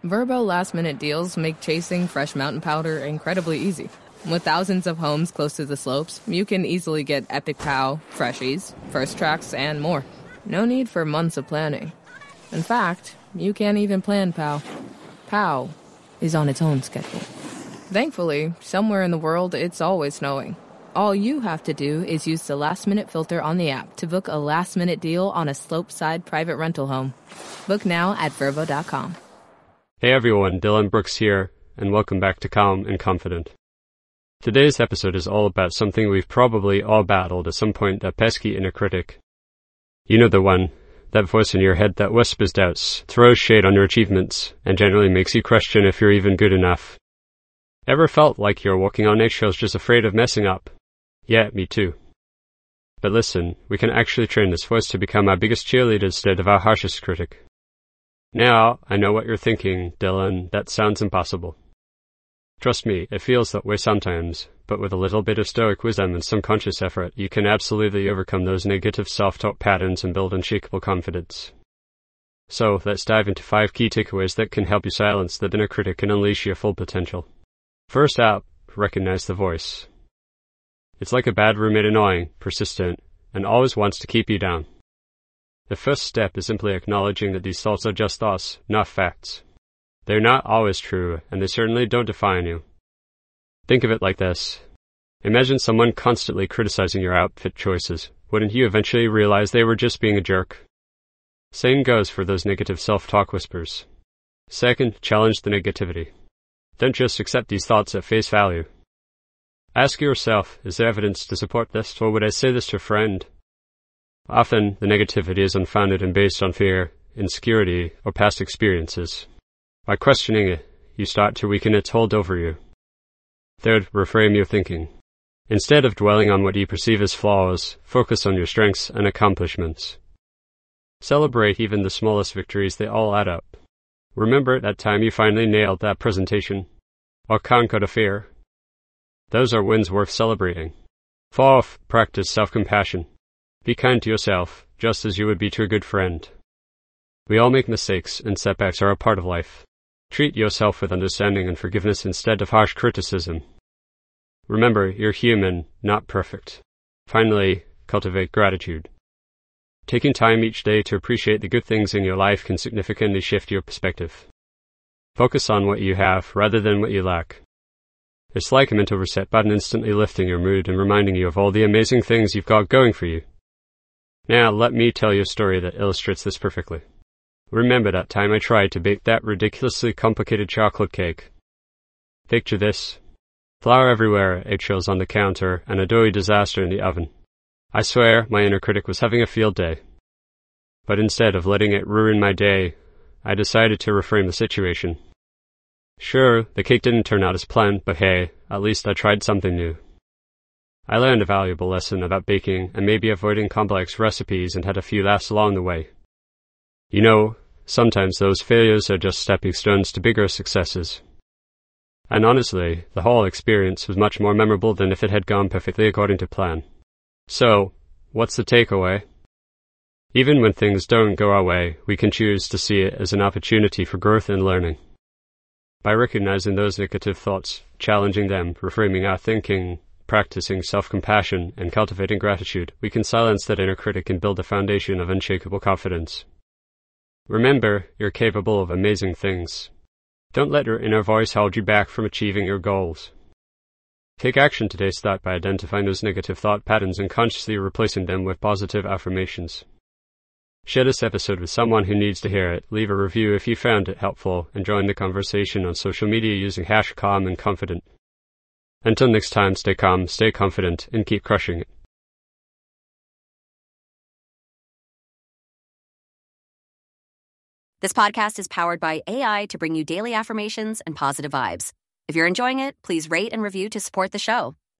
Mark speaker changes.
Speaker 1: Verbo last-minute deals make chasing fresh mountain powder incredibly easy. With thousands of homes close to the slopes, you can easily get Epic Pow, Freshies, First Tracks, and more. No need for months of planning. In fact, you can't even plan Pow. Pow is on its own schedule. Thankfully, somewhere in the world, it's always snowing. All you have to do is use the last-minute filter on the app to book a last-minute deal on a slopeside private rental home. Book now at Vrbo.com.
Speaker 2: Hey everyone, Dylan Brooks here, and welcome back to Calm and Confident. Today's episode is all about something we've probably all battled at some point, that pesky inner critic. You know the one, that voice in your head that whispers doubts, throws shade on your achievements, and generally makes you question if you're even good enough. Ever felt like you're walking on eggshells just afraid of messing up? Yeah, me too. But listen, we can actually train this voice to become our biggest cheerleader instead of our harshest critic. Now, I know what you're thinking, Dylan, that sounds impossible. Trust me, it feels that way sometimes, but with a little bit of stoic wisdom and some conscious effort, you can absolutely overcome those negative self-talk patterns and build unshakable confidence. So, let's dive into 5 key takeaways that can help you silence the inner critic and unleash your full potential. First up, recognize the voice. It's like a bad roommate, annoying, persistent, and always wants to keep you down. The first step is simply acknowledging that these thoughts are just thoughts, not facts. They're not always true, and they certainly don't define you. Think of it like this. Imagine someone constantly criticizing your outfit choices. Wouldn't you eventually realize they were just being a jerk? Same goes for those negative self-talk whispers. Second, challenge the negativity. Don't just accept these thoughts at face value. Ask yourself, is there evidence to support this, or would I say this to a friend? Often, the negativity is unfounded and based on fear, insecurity, or past experiences. By questioning it, you start to weaken its hold over you. Third, reframe your thinking. Instead of dwelling on what you perceive as flaws, focus on your strengths and accomplishments. Celebrate even the smallest victories, they all add up. Remember that time you finally nailed that presentation, or conquered a fear. Those are wins worth celebrating. 4th, practice self-compassion. Be kind to yourself, just as you would be to a good friend. We all make mistakes, and setbacks are a part of life. Treat yourself with understanding and forgiveness instead of harsh criticism. Remember, you're human, not perfect. Finally, cultivate gratitude. Taking time each day to appreciate the good things in your life can significantly shift your perspective. Focus on what you have rather than what you lack. It's like a mental reset button, instantly lifting your mood and reminding you of all the amazing things you've got going for you. Now, let me tell you a story that illustrates this perfectly. Remember that time I tried to bake that ridiculously complicated chocolate cake? Picture this. Flour everywhere, eggshells on the counter, and a doughy disaster in the oven. I swear, my inner critic was having a field day. But instead of letting it ruin my day, I decided to reframe the situation. Sure, the cake didn't turn out as planned, but hey, at least I tried something new. I learned a valuable lesson about baking and maybe avoiding complex recipes, and had a few laughs along the way. You know, sometimes those failures are just stepping stones to bigger successes. And honestly, the whole experience was much more memorable than if it had gone perfectly according to plan. So, what's the takeaway? Even when things don't go our way, we can choose to see it as an opportunity for growth and learning. By recognizing those negative thoughts, challenging them, reframing our thinking, practicing self-compassion, and cultivating gratitude, we can silence that inner critic and build a foundation of unshakable confidence. Remember, you're capable of amazing things. Don't let your inner voice hold you back from achieving your goals. Take action today. Start by identifying those negative thought patterns and consciously replacing them with positive affirmations. Share this episode with someone who needs to hear it. Leave a review if you found it helpful, and join the conversation on social media using #CalmAndConfident. Until next time, stay calm, stay confident, and keep crushing it.
Speaker 3: This podcast is powered by AI to bring you daily affirmations and positive vibes. If you're enjoying it, please rate and review to support the show.